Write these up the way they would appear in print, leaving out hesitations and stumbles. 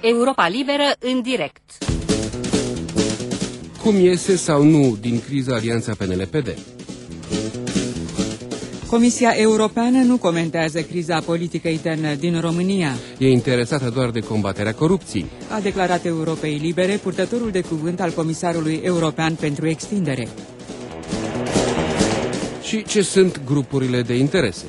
Europa Liberă în direct. Cum iese sau nu din criză Alianța PNL-PD? Comisia Europeană nu comentează criza politică internă din România. E interesată doar de combaterea corupției, A declarat Europei Libere purtătorul de cuvânt al Comisarului European pentru Extindere. Și ce sunt grupurile de interese?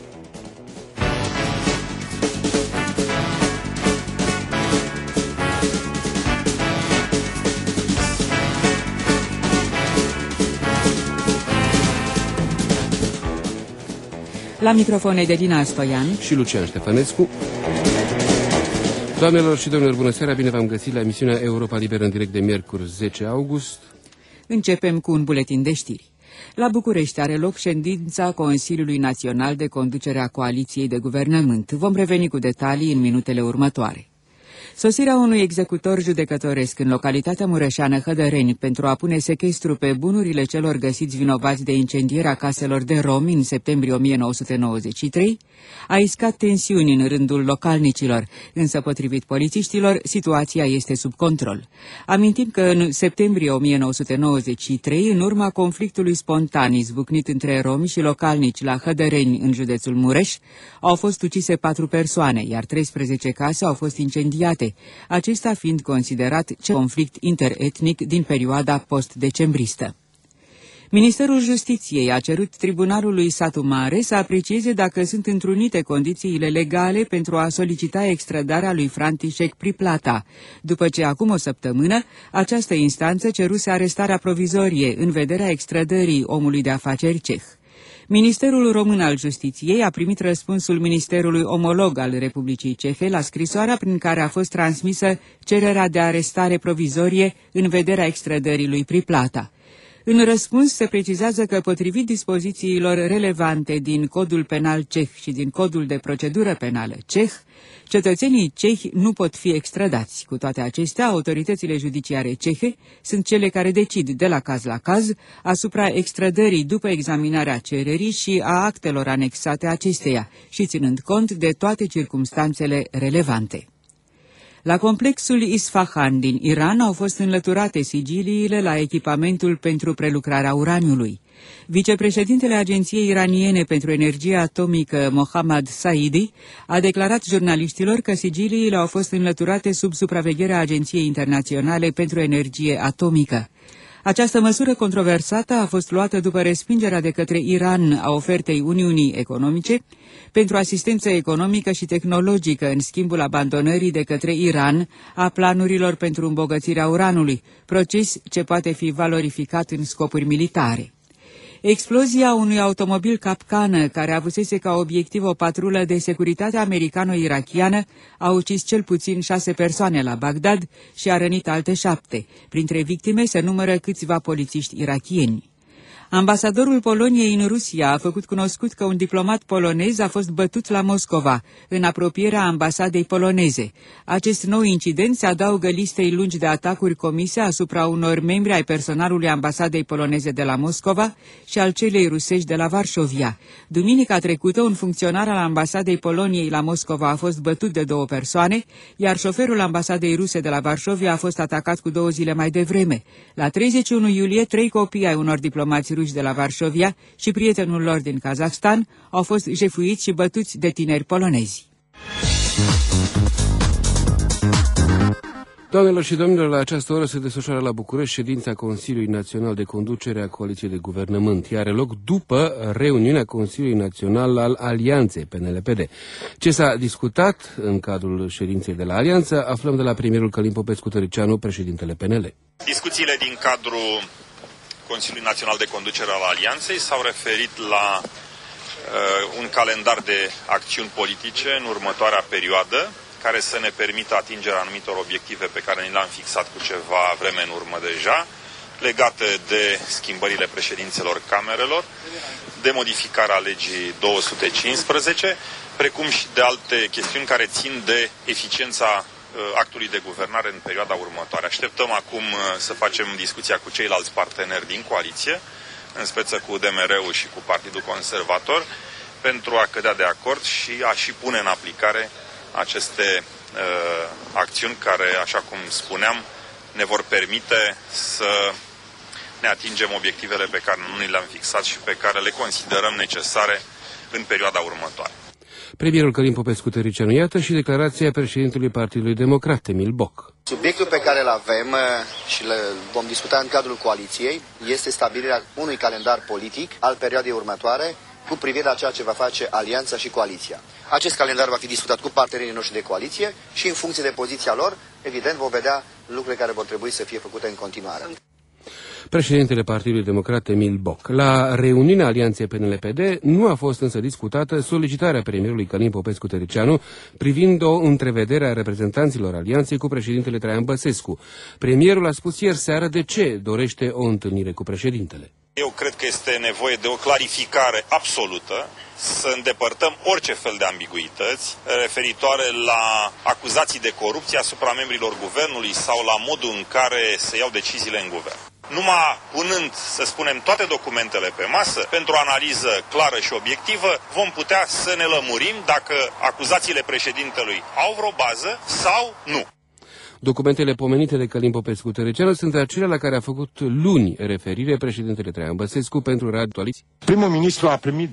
La microfon Edelina Stoian și Lucian Ștefănescu. Doamnelor și domnilor, bună seara, bine v-am găsit la emisiunea Europa Liberă în direct de miercuri 10 august. Începem cu un buletin de știri. La București are loc ședința Consiliului Național de Conducere a Coaliției de Guvernământ. Vom reveni cu detalii în minutele următoare. Sosirea unui executor judecătoresc în localitatea mureșeană Hădăreni pentru a pune sechestru pe bunurile celor găsiți vinovați de incendierea caselor de romi în septembrie 1993 a iscat tensiuni în rândul localnicilor, însă potrivit polițiștilor, situația este sub control. Amintim că în septembrie 1993, în urma conflictului spontan izbucnit între romi și localnici la Hădăreni, în județul Mureș, au fost ucise 4 persoane, iar 13 case au fost incendiate, acesta fiind considerat cel conflict interetnic din perioada post-decembristă. Ministerul Justiției a cerut Tribunalului Satu Mare să aprecieze dacă sunt întrunite condițiile legale pentru a solicita extradarea lui František Priplata, după ce acum o săptămână această instanță ceruse arestarea provizorie în vederea extradării omului de afaceri ceh. Ministerul Român al Justiției a primit răspunsul Ministerului Omolog al Republicii Cehe la scrisoarea prin care a fost transmisă cererea de arestare provizorie în vederea extradării lui Priplata. În răspuns se precizează că, potrivit dispozițiilor relevante din Codul Penal Ceh și din Codul de Procedură Penală Ceh, cetățenii cehi nu pot fi extradați. Cu toate acestea, autoritățile judiciare cehe sunt cele care decid de la caz la caz asupra extradării după examinarea cererii și a actelor anexate acesteia și ținând cont de toate circumstanțele relevante. La complexul Isfahan din Iran au fost înlăturate sigiliile la echipamentul pentru prelucrarea uraniului. Vicepreședintele Agenției Iraniene pentru Energie Atomică, Mohammad Saidi, a declarat jurnaliștilor că sigiliile au fost înlăturate sub supravegherea Agenției Internaționale pentru Energie Atomică. Această măsură controversată a fost luată după respingerea de către Iran a ofertei Uniunii Economice pentru asistență economică și tehnologică în schimbul abandonării de către Iran a planurilor pentru îmbogățirea uranului, proces ce poate fi valorificat în scopuri militare. Explozia unui automobil capcană care avusese ca obiectiv o patrulă de securitate americano-irachiană a ucis cel puțin 6 persoane la Bagdad și a rănit alte 7. Printre victime se numără câțiva polițiști irakieni. Ambasadorul Poloniei în Rusia a făcut cunoscut că un diplomat polonez a fost bătut la Moscova, în apropierea ambasadei poloneze. Acest nou incident se adaugă listei lungi de atacuri comise asupra unor membri ai personalului ambasadei poloneze de la Moscova și al celei rusești de la Varșovia. Duminica trecută, un funcționar al ambasadei Poloniei la Moscova a fost bătut de 2 persoane, iar șoferul ambasadei ruse de la Varșovia a fost atacat cu 2 zile mai devreme. La 31 iulie, 3 copii ai unor diplomați ruși de la Varșovia și prietenul lor din Kazahstan au fost jefuiți și bătuți de tineri polonezi. Doamnelor și domnilor, la această oră se desfășoară la București ședința Consiliului Național de Conducere a Coaliției de Guvernământ. Ea are loc după reuniunea Consiliului Național al Alianței PNL-PD. Ce s-a discutat în cadrul ședinței de la Alianță, aflăm de la premierul Călin Popescu-Tăricianu, președintele PNL. Discuțiile din cadrul Consiliul Național de Conducere al Alianței s-au referit la un calendar de acțiuni politice în următoarea perioadă, care să ne permită atingerea anumitor obiective pe care ni le-am fixat cu ceva vreme în urmă deja, legate de schimbările președinților camerelor, de modificarea legii 215, precum și de alte chestiuni care țin de eficiența actului de guvernare în perioada următoare. Așteptăm acum să facem discuția cu ceilalți parteneri din coaliție, în speță cu UDMR-ul și cu Partidul Conservator, pentru a cădea de acord și a și pune în aplicare aceste acțiuni care, așa cum spuneam, ne vor permite să ne atingem obiectivele pe care nu ni le-am fixat și pe care le considerăm necesare în perioada următoare. Premierul Călin Popescu-Tăriceanu, iată și declarația președintelui Partidului Democrat, Emil Boc. Subiectul pe care îl avem și îl vom discuta în cadrul coaliției este stabilirea unui calendar politic al perioadei următoare cu privire la ceea ce va face alianța și coaliția. Acest calendar va fi discutat cu partenerii noștri de coaliție și în funcție de poziția lor, evident, vom vedea lucrurile care vor trebui să fie făcute în continuare. Președintele Partidului Democrat, Emil Boc. La reuniunea Alianței PNL-PD nu a fost însă discutată solicitarea premierului Călin Popescu-Tăriceanu privind o întrevedere a reprezentanților Alianței cu președintele Traian Băsescu. Premierul a spus ieri seară de ce dorește o întâlnire cu președintele. Eu cred că este nevoie de o clarificare absolută, să îndepărtăm orice fel de ambiguități referitoare la acuzații de corupție asupra membrilor guvernului sau la modul în care se iau deciziile în guvern. Numai punând, să spunem, toate documentele pe masă, pentru o analiză clară și obiectivă, vom putea să ne lămurim dacă acuzațiile președintelui au vreo bază sau nu. Documentele pomenite de Călin Popescu-Tăriceanu sunt acelea la care a făcut luni referire președintele Traian Băsescu pentru Radio Actualități. Primul ministru a primit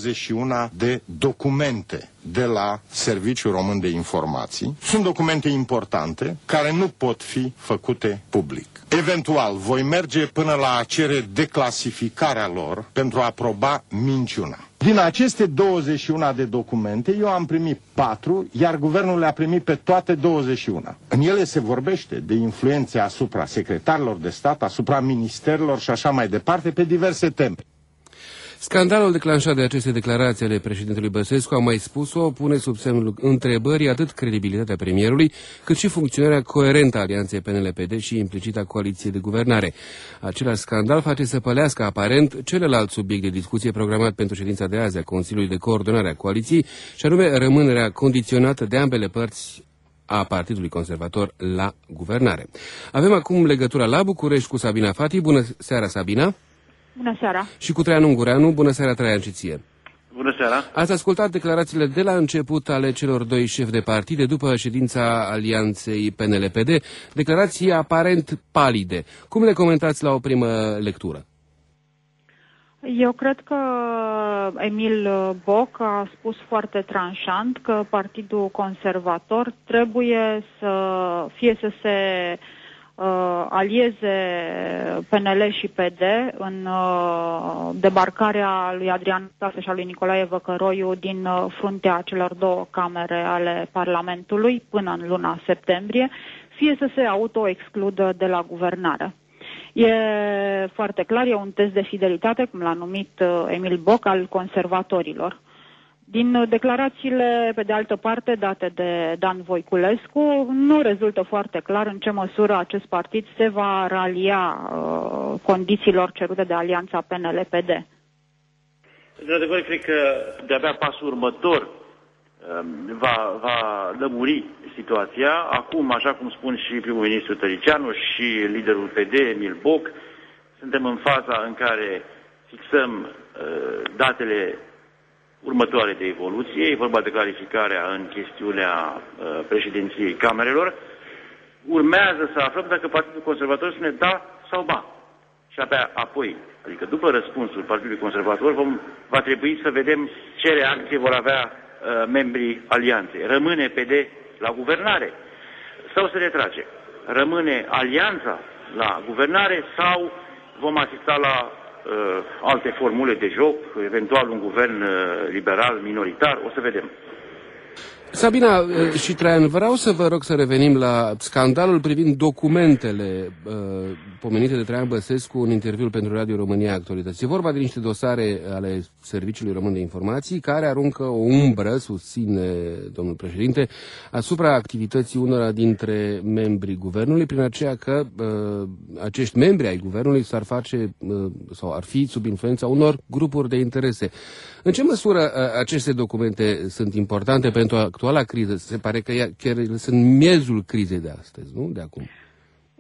21 de documente de la Serviciul Român de Informații. Sunt documente importante care nu pot fi făcute public. Eventual, voi merge până la a cere declasificarea lor pentru a aproba minciuna. Din aceste 21 de documente, eu am primit 4, iar guvernul le-a primit pe toate 21. În ele se vorbește de influențe asupra secretarilor de stat, asupra ministerilor și așa mai departe, pe diverse teme. Scandalul declanșat de aceste declarații ale președintelui Băsescu, am mai spus-o, pune sub semnul întrebării atât credibilitatea premierului, cât și funcționarea coerentă a alianței PNL-PD și implicit a coaliției de guvernare. Același scandal face să pălească aparent celălalt subiect de discuție programat pentru ședința de azi a Consiliului de Coordonare a Coaliției, și anume rămânerea condiționată de ambele părți a Partidului Conservator la guvernare. Avem acum legătura la București cu Sabina Fati. Bună seara, Sabina! Bună seara! Și cu Traian Ungureanu. Bună seara, Traian, și ție! Bună seara! Ați ascultat declarațiile de la început ale celor doi șefi de partide după ședința Alianței PNL-PD, declarații aparent palide. Cum le comentați la o primă lectură? Eu cred că Emil Boc a spus foarte tranșant că Partidul Conservator trebuie să se alieze PNL și PD în debarcarea lui Adrian Stase și a lui Nicolae Văcăroiu din fruntea celor două camere ale Parlamentului până în luna septembrie, fie să se auto-excludă de la guvernare. E foarte clar, e un test de fidelitate, cum l-a numit Emil Boc, al conservatorilor. Din declarațiile, pe de altă parte, date de Dan Voiculescu, nu rezultă foarte clar în ce măsură acest partid se va ralia condițiilor cerute de alianța PNL-PD. De adevăr, cred că de-abia pasul următor va lămuri situația. Acum, așa cum spun și primul ministru Tăriceanu și liderul PD, Emil Boc, suntem în faza în care fixăm datele următoare de evoluție. E vorba de clarificarea în chestiunea președinției camerelor. Urmează să aflăm dacă Partidul Conservator spune da sau ba. Și abia apoi, adică după răspunsul Partidului Conservator, va trebui să vedem ce reacție vor avea membrii alianței. Rămâne PD la guvernare sau se retrage? Rămâne alianța la guvernare sau vom asista la alte formule de joc, eventual un guvern liberal minoritar, o să vedem. Sabina și Traian, vreau să vă rog să revenim la scandalul privind documentele pomenite de Traian Băsescu în interviul pentru Radio România Actualități. E vorba de niște dosare ale Serviciului Român de Informații care aruncă o umbră, susține domnul președinte, asupra activității unora dintre membrii guvernului, prin aceea că acești membri ai guvernului s-ar face sau ar fi sub influența unor grupuri de interese. În ce măsură aceste documente sunt importante pentru actuala criză? Se pare că chiar sunt miezul crizei de astăzi, nu? De acum.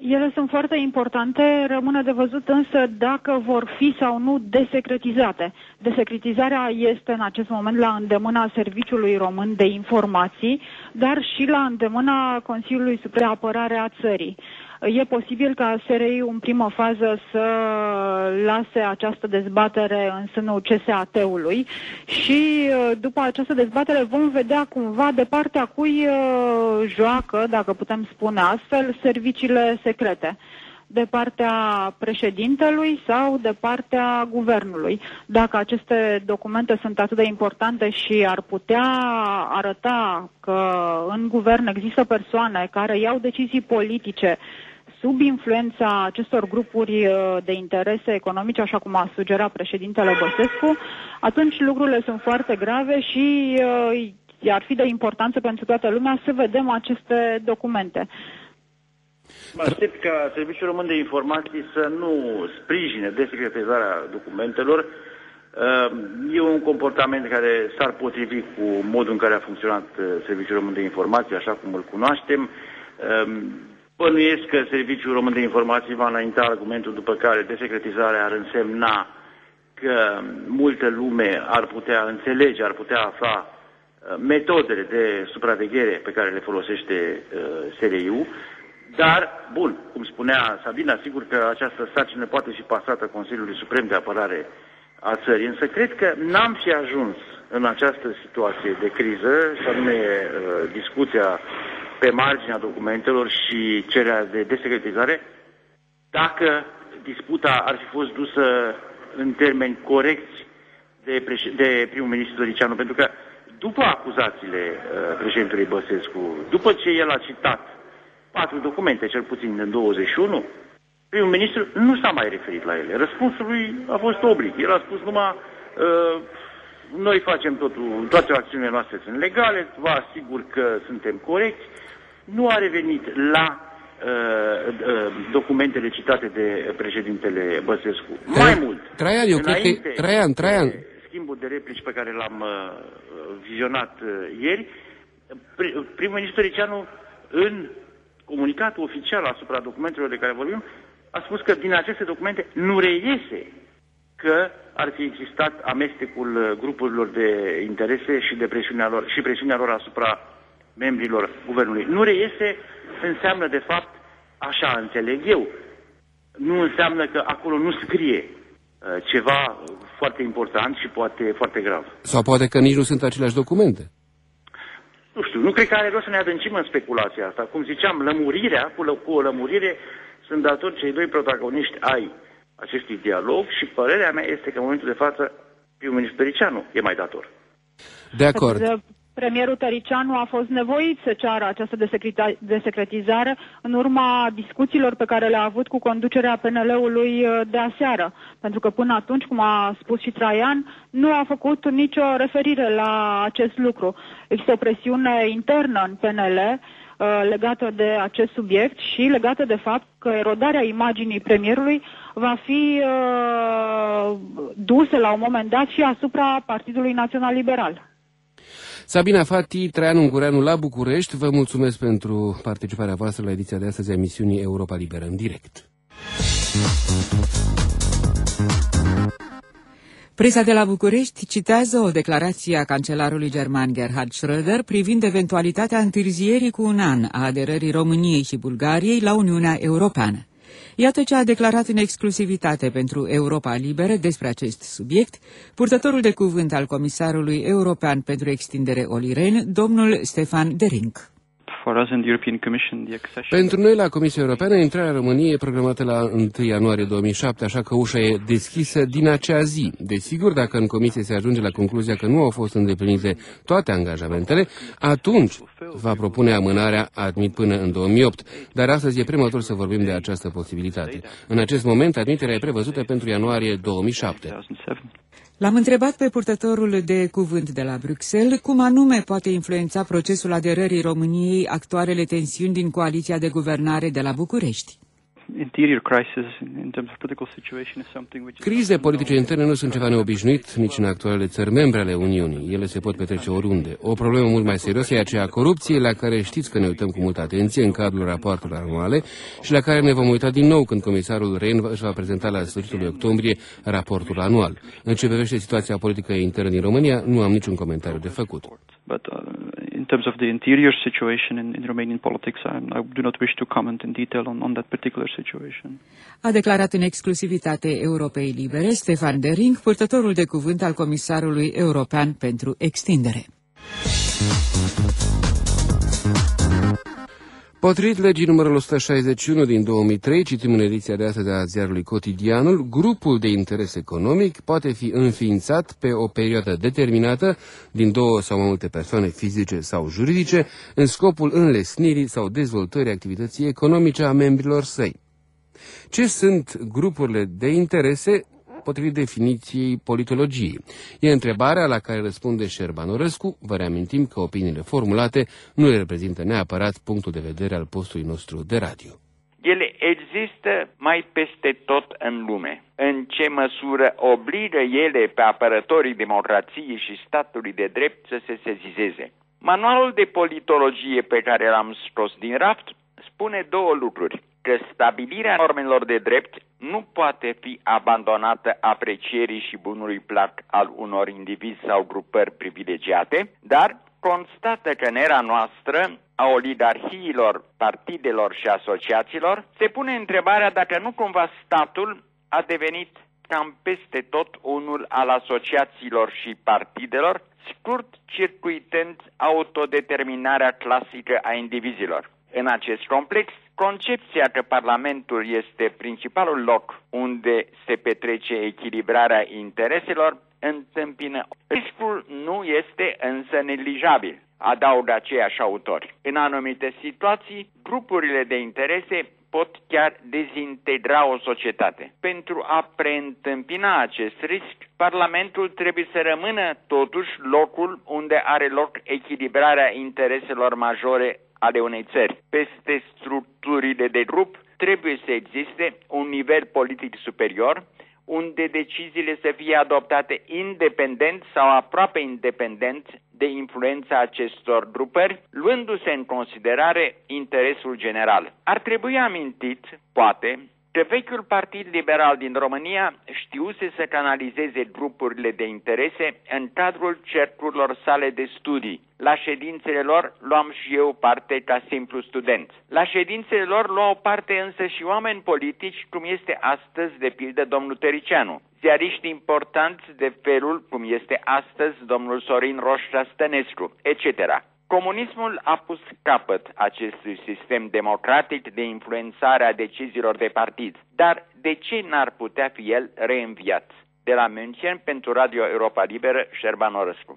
Ele sunt foarte importante, rămâne de văzut însă dacă vor fi sau nu desecretizate. Desecretizarea este în acest moment la îndemâna Serviciului Român de Informații, dar și la îndemâna Consiliului Suprem de Apărare a țării. E posibil ca SRI în primă fază să lase această dezbatere în sânul CSAT-ului și după această dezbatere vom vedea cumva de partea cui joacă, dacă putem spune astfel, serviciile secrete. De partea președintelui sau de partea guvernului. Dacă aceste documente sunt atât de importante și ar putea arăta că în guvern există persoane care iau decizii politice sub influența acestor grupuri de interese economice, așa cum a sugerat președintele Băsescu, atunci lucrurile sunt foarte grave și ar fi de importanță pentru toată lumea să vedem aceste documente. Mă aștept ca Serviciul Român de Informații să nu sprijine desecretizarea documentelor. E un comportament care s-ar potrivi cu modul în care a funcționat Serviciul Român de Informații, așa cum îl cunoaștem. Bănuiesc că Serviciul Român de Informații va înainta argumentul după care desecretizarea ar însemna că multă lume ar putea înțelege, ar putea afla metodele de supraveghere pe care le folosește SRI-ul. Dar, bun, cum spunea Sabina, sigur că această sarcină poate fi pasată Consiliului Suprem de Apărare a țării, însă cred că n-am fi ajuns în această situație de criză, și anume discuția pe marginea documentelor și cererea de desecretizare, dacă disputa ar fi fost dusă în termeni corecți de primul ministru Tăricianu, pentru că după acuzațiile președintelui Băsescu, după ce el a citat 4 documente, cel puțin în 21, primul ministru nu s-a mai referit la ele. Răspunsul lui a fost oblic. El a spus numai noi facem totul, toate acțiunile noastre sunt legale, vă asigur că suntem corecți. Nu a revenit la documentele citate de președintele Băsescu. Mai mult, Traian, eu cred că... Traian. Schimbul de replici pe care l-am vizionat ieri, primul ministru Tăricianu, în comunicatul oficial asupra documentelor de care vorbim, a spus că din aceste documente nu reiese că ar fi existat amestecul grupurilor de interese și de presiunea lor asupra membrilor guvernului. Nu reiese înseamnă, de fapt, așa înțeleg eu, nu înseamnă că acolo nu scrie ceva foarte important și poate foarte grav. Sau poate că nici nu sunt aceleași documente. Nu știu, nu cred că are rost să ne adâncim în speculația asta. Cum ziceam, lămurirea, cu o lămurire sunt datori cei doi protagoniști ai acestui dialog și părerea mea este că în momentul de față primul ministru Tăricianu e mai dator. De acord. Premierul Tăricianu a fost nevoit să ceară această desecretizare în urma discuțiilor pe care le-a avut cu conducerea PNL-ului de aseară. Pentru că până atunci, cum a spus și Traian, nu a făcut nicio referire la acest lucru. Există o presiune internă în PNL legată de acest subiect și legată de fapt că erodarea imaginii premierului va fi dusă la un moment dat și asupra Partidului Național Liberal. Sabina Fati, Traian Ungureanu la București, vă mulțumesc pentru participarea voastră la ediția de astăzi a emisiunii Europa Liberă în direct. Presa de la București citează o declarație a cancelarului german Gerhard Schröder privind eventualitatea întârzierii cu un an a aderării României și Bulgariei la Uniunea Europeană. Iată ce a declarat în exclusivitate pentru Europa Liberă despre acest subiect purtătorul de cuvânt al Comisarului European pentru Extindere Olli Rehn, domnul Stefan de Rink. Pentru noi, la Comisia Europeană, intrarea României e programată la 1 ianuarie 2007, așa că ușa e deschisă din acea zi. Desigur, dacă în Comisie se ajunge la concluzia că nu au fost îndeplinite toate angajamentele, atunci va propune amânarea, admit, până în 2008. Dar astăzi e prematur să vorbim de această posibilitate. În acest moment, admiterea e prevăzută pentru ianuarie 2007. L-am întrebat pe purtătorul de cuvânt de la Bruxelles cum anume poate influența procesul aderării României actualele tensiuni din coaliția de guvernare de la București. interior crisis in terms of political situation is something which is... Crize politice interne nu sunt ceva neobișnuit nici în actualele țări membre ale Uniunii. Ele se pot petrece oriunde. O problemă mult mai serioasă e aceea a corupției, la care știți că ne uităm cu multă atenție în cadrul rapoartelor anuale și la care ne vom uita din nou când comisarul Rehn își va prezenta la sfârșitul lui octombrie raportul anual. În ce privește situația politică internă din România, nu am niciun comentariu de făcut. But in terms of the interior situation in Romanian politics, I do not wish to comment in detail on that particular situation. A declarat în exclusivitate Europei Libere Stefan de Ring, purtătorul de cuvânt al Comisarului European pentru Extindere. Potrivit legii numărul 161 din 2003, citim în ediția de astăzi a ziarului Cotidianul, grupul de interes economic poate fi înființat pe o perioadă determinată din două sau mai multe persoane fizice sau juridice în scopul înlesnirii sau dezvoltării activității economice a membrilor săi. Ce sunt grupurile de interese potrivit definiției politologiei? E întrebarea la care răspunde Șerban Orăscu. Vă reamintim că opiniile formulate nu le reprezintă neapărat punctul de vedere al postului nostru de radio. Ele există mai peste tot în lume. În ce măsură obligă ele pe apărătorii democrației și statului de drept să se sezizeze? Manualul de politologie pe care l-am scos din raft spune două lucruri: că stabilirea normelor de drept nu poate fi abandonată aprecierii și bunului plac al unor indivizi sau grupări privilegiate, dar constată că în era noastră a oligarhiilor, partidelor și asociațiilor se pune întrebarea dacă nu cumva statul a devenit cam peste tot unul al asociațiilor și partidelor, scurt circuitând autodeterminarea clasică a indivizilor. În acest complex, concepția că Parlamentul este principalul loc unde se petrece echilibrarea intereselor întâmpină. Riscul nu este însă neglijabil, adaugă aceiași autori. În anumite situații, grupurile de interese pot chiar dezintegra o societate. Pentru a preîntâmpina acest risc, Parlamentul trebuie să rămână totuși locul unde are loc echilibrarea intereselor majore ale unei țări. Peste structurile de grup trebuie să existe un nivel politic superior, unde deciziile să fie adoptate independent sau aproape independent de influența acestor grupări, luându-se în considerare interesul general. Ar trebui amintit, poate, că vechiul Partid Liberal din România știuse să canalizeze grupurile de interese în cadrul cercurilor sale de studii. La ședințele lor luam și eu parte ca simplu student. La ședințele lor luau parte însă și oameni politici, cum este astăzi de pildă domnul Tăricianu, ziariști importanți de felul cum este astăzi domnul Sorin Roșca Stănescu, etc. Comunismul a pus capăt acestui sistem democratic de influențare a deciziilor de partid. Dar de ce n-ar putea fi el reînviat? De la München, pentru Radio Europa Liberă, Șerban Orăscu.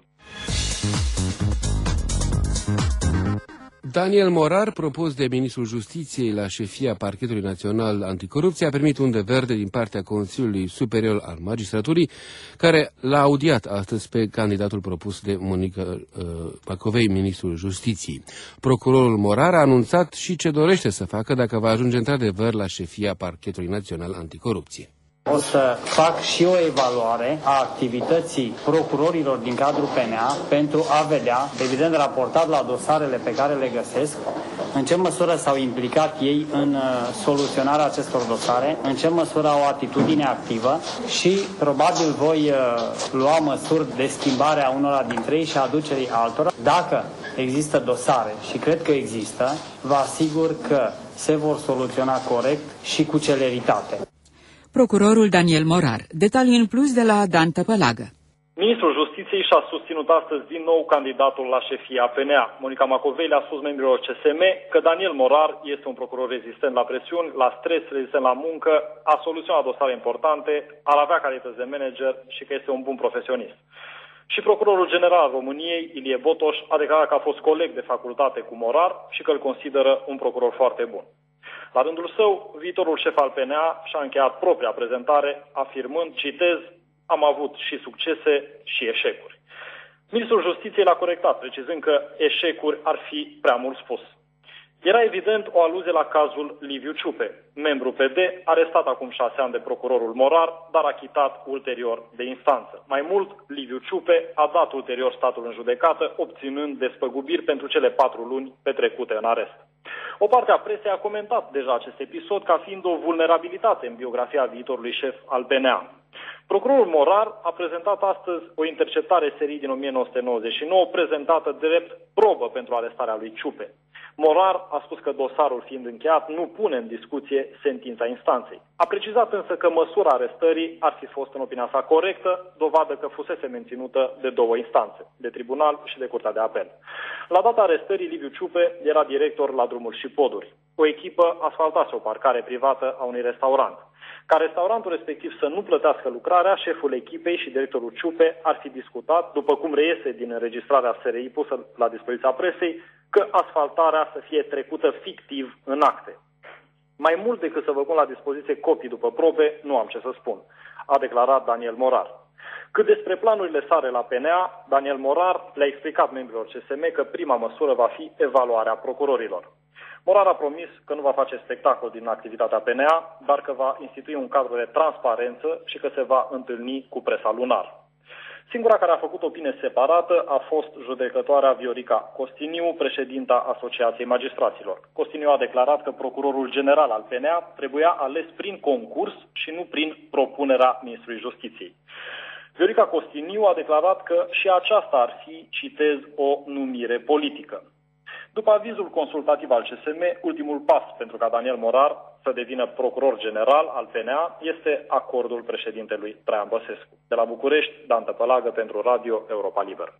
Daniel Morar, propus de ministrul Justiției la șefia Parchetului Național Anticorupție, a primit undă verde din partea Consiliului Superior al Magistraturii, care l-a audiat astăzi pe candidatul propus de Monica Macovei, ministrul Justiției. Procurorul Morar a anunțat și ce dorește să facă dacă va ajunge într-adevăr la șefia Parchetului Național Anticorupție. O să fac și o evaluare a activității procurorilor din cadrul PNA pentru a vedea, evident raportat la dosarele pe care le găsesc, în ce măsură s-au implicat ei în soluționarea acestor dosare, în ce măsură au o atitudine activă și probabil voi lua măsuri de schimbare a unora dintre ei și a aducerii altora. Dacă există dosare, și cred că există, vă asigur că se vor soluționa corect și cu celeritate. Procurorul Daniel Morar. Detalii în plus de la Dan Tăpălagă. Ministrul Justiției și-a susținut astăzi din nou candidatul la șefia PNA. Monica Macovei le-a spus membrilor CSM că Daniel Morar este un procuror rezistent la presiuni, la stres, rezistent la muncă, a soluționat dosare importante, ar avea calități de manager și că este un bun profesionist. Și procurorul general al României, Ilie Botoș, a declarat că a fost coleg de facultate cu Morar și că îl consideră un procuror foarte bun. La rândul său, viitorul șef al PNA și-a încheiat propria prezentare, afirmând, citez, am avut și succese și eșecuri. Ministrul Justiției l-a corectat, precizând că eșecuri ar fi prea mult spus. Era evident o aluzie la cazul Liviu Ciupe, membru PD, arestat acum 6 ani de procurorul Morar, dar achitat ulterior de instanță. Mai mult, Liviu Ciupe a dat ulterior statul în judecată, obținând despăgubiri pentru cele 4 luni petrecute în arest. O parte a presei a comentat deja acest episod ca fiind o vulnerabilitate în biografia viitorului șef al PNA. Procurorul Morar a prezentat astăzi o interceptare serie din 1999 prezentată drept probă pentru arestarea lui Ciupe. Morar a spus că dosarul fiind încheiat nu pune în discuție sentința instanței. A precizat însă că măsura arestării ar fi fost în opinia sa corectă, dovadă că fusese menținută de 2 instanțe, de tribunal și de Curtea de Apel. La data arestării, Liviu Ciupe era director la Drumuri și Poduri. O echipă asfaltase o parcare privată a unui restaurant. Ca restaurantul respectiv să nu plătească lucrarea, șeful echipei și directorul Ciupe ar fi discutat, după cum reiese din înregistrarea SRI pusă la dispoziția presei, că asfaltarea să fie trecută fictiv în acte. Mai mult decât să vă pun la dispoziție copii după probe, nu am ce să spun, a declarat Daniel Morar. Cât despre planurile sale la PNA, Daniel Morar le-a explicat membrilor CSM că prima măsură va fi evaluarea procurorilor. Morar a promis că nu va face spectacol din activitatea PNA, dar că va institui un cadru de transparență și că se va întâlni cu presa lunar. Singura care a făcut opinie separată a fost judecătoarea Viorica Costiniu, președinta Asociației Magistraților. Costiniu a declarat că procurorul general al PNA trebuia ales prin concurs și nu prin propunerea ministrului Justiției. Viorica Costiniu a declarat că și aceasta ar fi, citez, o numire politică. După avizul consultativ al CSM, ultimul pas pentru ca Daniel Morar să devină procuror general al PNA este acordul președintelui Traian Băsescu. De la București, Dan Tăpălagă pentru Radio Europa Liberă.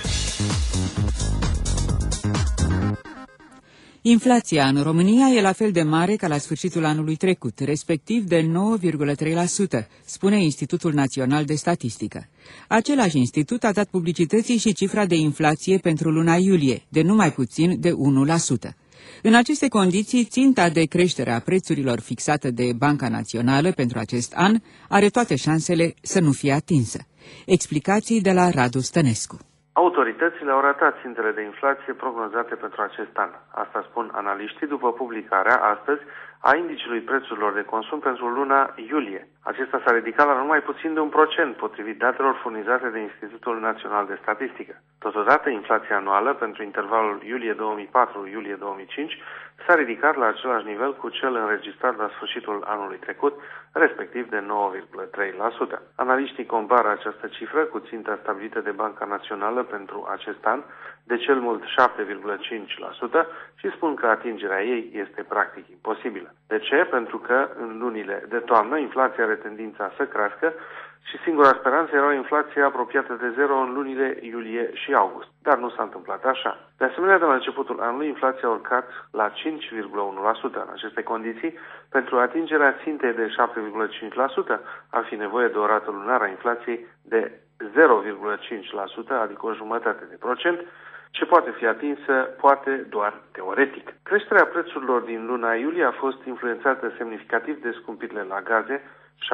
Inflația în România e la fel de mare ca la sfârșitul anului trecut, respectiv de 9,3%, spune Institutul Național de Statistică. Același institut a dat publicității și cifra de inflație pentru luna iulie, de numai puțin de 1%. În aceste condiții, ținta de creștere a prețurilor fixată de Banca Națională pentru acest an are toate șansele să nu fie atinsă. Explicații de la Radu Stănescu. Autoritățile au ratat țintele de inflație prognozate pentru acest an. Asta spun analiștii după publicarea astăzi a indicului prețurilor de consum pentru luna iulie. Acesta s-a ridicat la numai puțin de 1%, potrivit datelor furnizate de Institutul Național de Statistică. Totodată, inflația anuală pentru intervalul iulie 2004-iulie 2005 s-a ridicat la același nivel cu cel înregistrat la sfârșitul anului trecut, respectiv de 9,3%. Analiștii compară această cifră cu ținta stabilită de Banca Națională pentru acest an, de cel mult 7,5%, și spun că atingerea ei este practic imposibilă. De ce? Pentru că în lunile de toamnă inflația are tendința să crească și singura speranță era o inflație apropiată de zero în lunile iulie și august. Dar nu s-a întâmplat așa. De asemenea, de la începutul anului, inflația a urcat la 5,1%. În aceste condiții, pentru atingerea țintei de 7,5%, ar fi nevoie de o rată lunară a inflației de 0,5%, adică o jumătate de procent, ce poate fi atinsă, poate doar teoretic. Creșterea prețurilor din luna iulie a fost influențată semnificativ de scumpirile la gaze,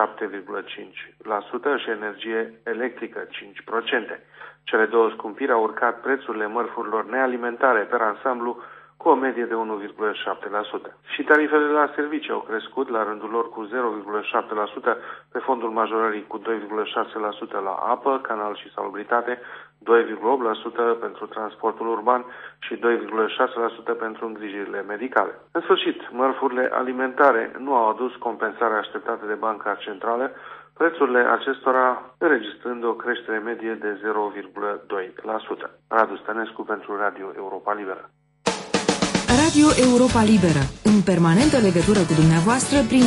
7,5% și energie electrică, 5%. Cele două scumpiri au urcat prețurile mărfurilor nealimentare per ansamblu cu o medie de 1,7%. Și tarifele la servicii au crescut la rândul lor cu 0,7% pe fondul majorării, cu 2,6% la apă, canal și salubritate, 2,8% pentru transportul urban și 2,6% pentru îngrijirile medicale. În sfârșit, mărfurile alimentare nu au adus compensarea așteptată de Banca Centrală, prețurile acestora înregistrând o creștere medie de 0,2%. Radu Stănescu pentru Radio Europa Liberă. Radio Europa Liberă, în permanentă legătură cu dumneavoastră prin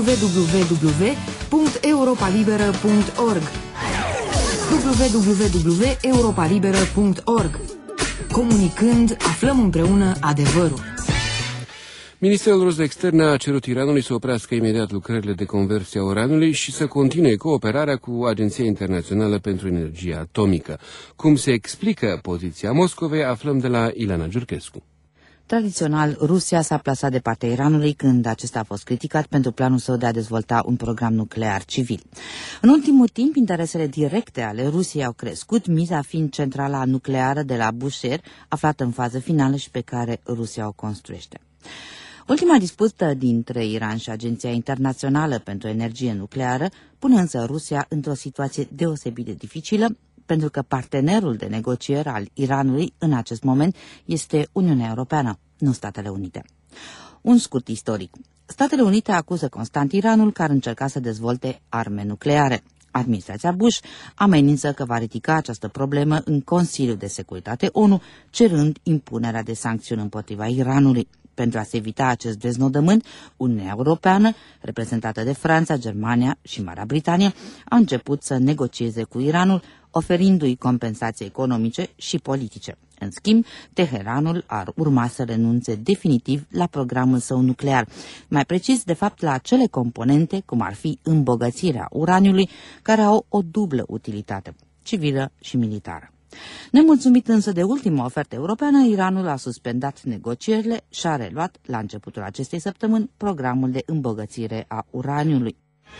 www.europalibera.org www.europalibera.org. Comunicând, aflăm împreună adevărul. Ministerul rus de externe a cerut Iranului să oprească imediat lucrările de conversie a uranului și să continue cooperarea cu Agenția Internațională pentru Energie Atomică. Cum se explică poziția Moscovei, aflăm de la Ilana Giurchescu. Tradițional, Rusia s-a plasat de partea Iranului când acesta a fost criticat pentru planul său de a dezvolta un program nuclear civil. În ultimul timp, interesele directe ale Rusiei au crescut, miza fiind centrala nucleară de la Bushehr, aflată în fază finală și pe care Rusia o construiește. Ultima dispută dintre Iran și Agenția Internațională pentru Energie Nucleară pune însă Rusia într-o situație deosebit de dificilă, pentru că partenerul de negociere al Iranului în acest moment este Uniunea Europeană, nu Statele Unite. Un scurt istoric. Statele Unite acuză constant Iranul că ar încerca să dezvolte arme nucleare. Administrația Bush amenință că va ridica această problemă în Consiliul de Securitate ONU, cerând impunerea de sancțiuni împotriva Iranului. Pentru a se evita acest deznodământ, Uniunea Europeană, reprezentată de Franța, Germania și Marea Britanie, a început să negocieze cu Iranul, oferindu-i compensații economice și politice. În schimb, Teheranul ar urma să renunțe definitiv la programul său nuclear, mai precis, de fapt, la acele componente, cum ar fi îmbogățirea uraniului, care au o dublă utilitate, civilă și militară. Nemulțumit însă de ultima ofertă europeană, Iranul a suspendat negocierile și a reluat, la începutul acestei săptămâni, programul de îmbogățire a uraniului.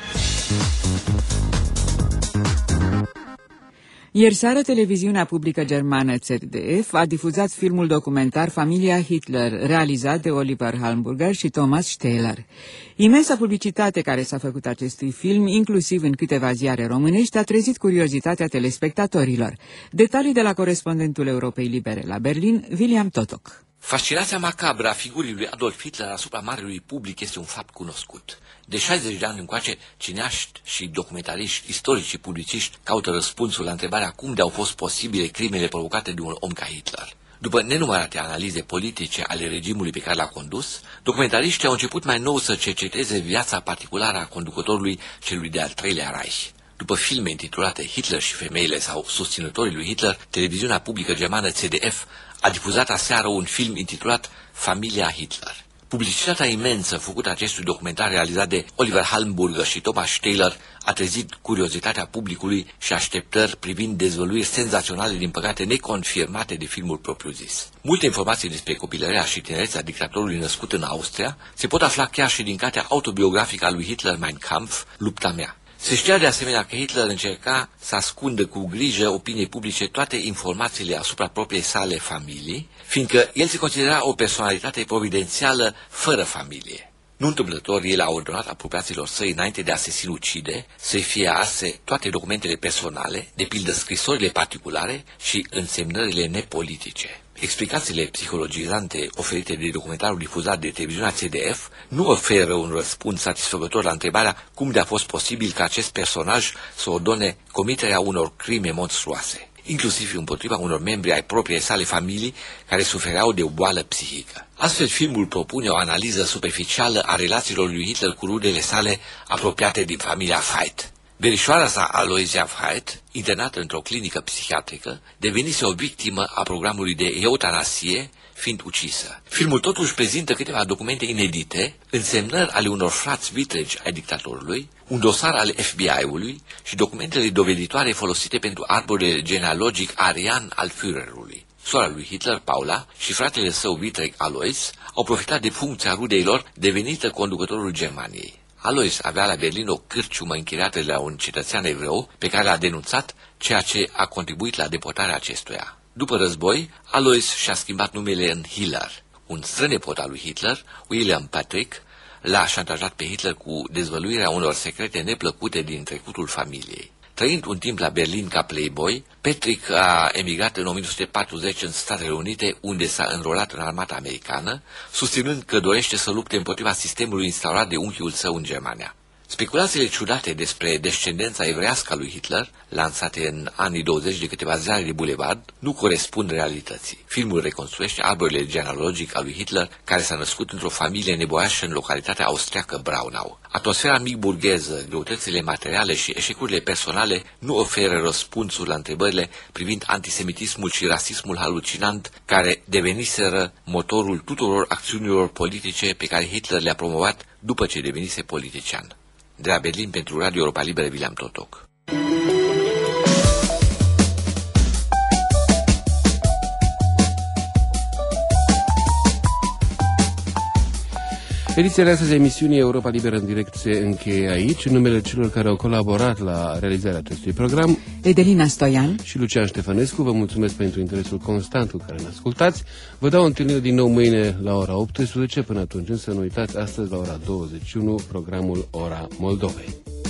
Ieri seară, televiziunea publică germană ZDF a difuzat filmul documentar Familia Hitler, realizat de Oliver Halmburger și Thomas Stehler. Imensa publicitate care s-a făcut acestui film, inclusiv în câteva ziare românești, a trezit curiozitatea telespectatorilor. Detalii de la corespondentul Europei Libere la Berlin, William Totok. Fascinația macabră a figurii lui Adolf Hitler asupra marelui public este un fapt cunoscut. De 60 de ani încoace, cineaști și documentariști, istorici și publiciști caută răspunsul la întrebarea cum de au fost posibile crimele provocate de un om ca Hitler. După nenumărate analize politice ale regimului pe care l-a condus, documentariștii au început mai nou să cerceteze viața particulară a conducătorului celui de-al treilea Reich. După filme intitulate Hitler și femeile sau Susținătorii lui Hitler, televiziunea publică germană ZDF a difuzat aseară un film intitulat Familia Hitler. Publicitatea imensă făcută acestui documentar realizat de Oliver Halmburger și Thomas Stehler a trezit curiozitatea publicului și așteptări privind dezvăluiri senzaționale, din păcate neconfirmate de filmul propriu-zis. Multe informații despre copilăria și tinerețea dictatorului născut în Austria se pot afla chiar și din cartea autobiografică a lui Hitler, Mein Kampf, Lupta mea. Se știa de asemenea că Hitler încerca să ascundă cu grijă opiniei publice toate informațiile asupra propriei sale familii, fiindcă el se considera o personalitate providențială fără familie. Nu întâmplător, el a ordonat apropiaților săi, înainte de a se sinucide, să-i fie arse toate documentele personale, de pildă scrisorile particulare și însemnările nepolitice. Explicațiile psihologizante oferite de documentarul difuzat de televiziunea ZDF nu oferă un răspuns satisfăcător la întrebarea cum de a fost posibil ca acest personaj să ordone comiterea unor crime monstruoase, inclusiv împotriva unor membri ai propriei sale familii care sufereau de o boală psihică. Astfel, filmul propune o analiză superficială a relațiilor lui Hitler cu rudele sale apropiate din familia Veit. Verișoara sa, Aloysia Veit, internată într-o clinică psihiatrică, devenise o victimă a programului de eutanasie, fiind ucisă. Filmul totuși prezintă câteva documente inedite, însemnări ale unor frați vitregi ai dictatorului, un dosar al FBI-ului și documentele doveditoare folosite pentru arborele genealogic arian al Führerului. Sora lui Hitler, Paula, și fratele său vitreg Alois au profitat de funcția rudeilor devenită conducătorul Germaniei. Alois avea la Berlin o cârciumă închiriată de la un cetățean evreu pe care l-a denunțat, ceea ce a contribuit la deportarea acestuia. După război, Alois și-a schimbat numele în Hiller. Un strănepot al lui Hitler, William Patrick, l-a șantajat pe Hitler cu dezvăluirea unor secrete neplăcute din trecutul familiei. Trăind un timp la Berlin ca playboy, Patrick a emigrat în 1940 în Statele Unite, unde s-a înrolat în armata americană, susținând că dorește să lupte împotriva sistemului instaurat de unchiul său în Germania. Speculațiile ciudate despre descendența evreiască a lui Hitler, lansate în anii 20 de câteva ziare de bulevard, nu corespund realității. Filmul reconstruiește arborele genealogic al lui Hitler, care s-a născut într-o familie neboiașă în localitatea austriacă Braunau. Atmosfera mic-burgheză, greutățile materiale și eșecurile personale nu oferă răspunsuri la întrebările privind antisemitismul și rasismul halucinant care deveniseră motorul tuturor acțiunilor politice pe care Hitler le-a promovat după ce devenise politician. De la Berlin, pentru Radio Europa Liberă, William Totok. Ediția de astăzi a emisiunii Europa Liberă în direct se încheie aici. În numele celor care au colaborat la realizarea acestui program, Edelina Stoian și Lucian Ștefănescu, vă mulțumesc pentru interesul constant cu care ne ascultați. Vă dau întâlnire din nou mâine la ora 18. Până atunci, însă nu uitați, astăzi la ora 21, programul Ora Moldovei.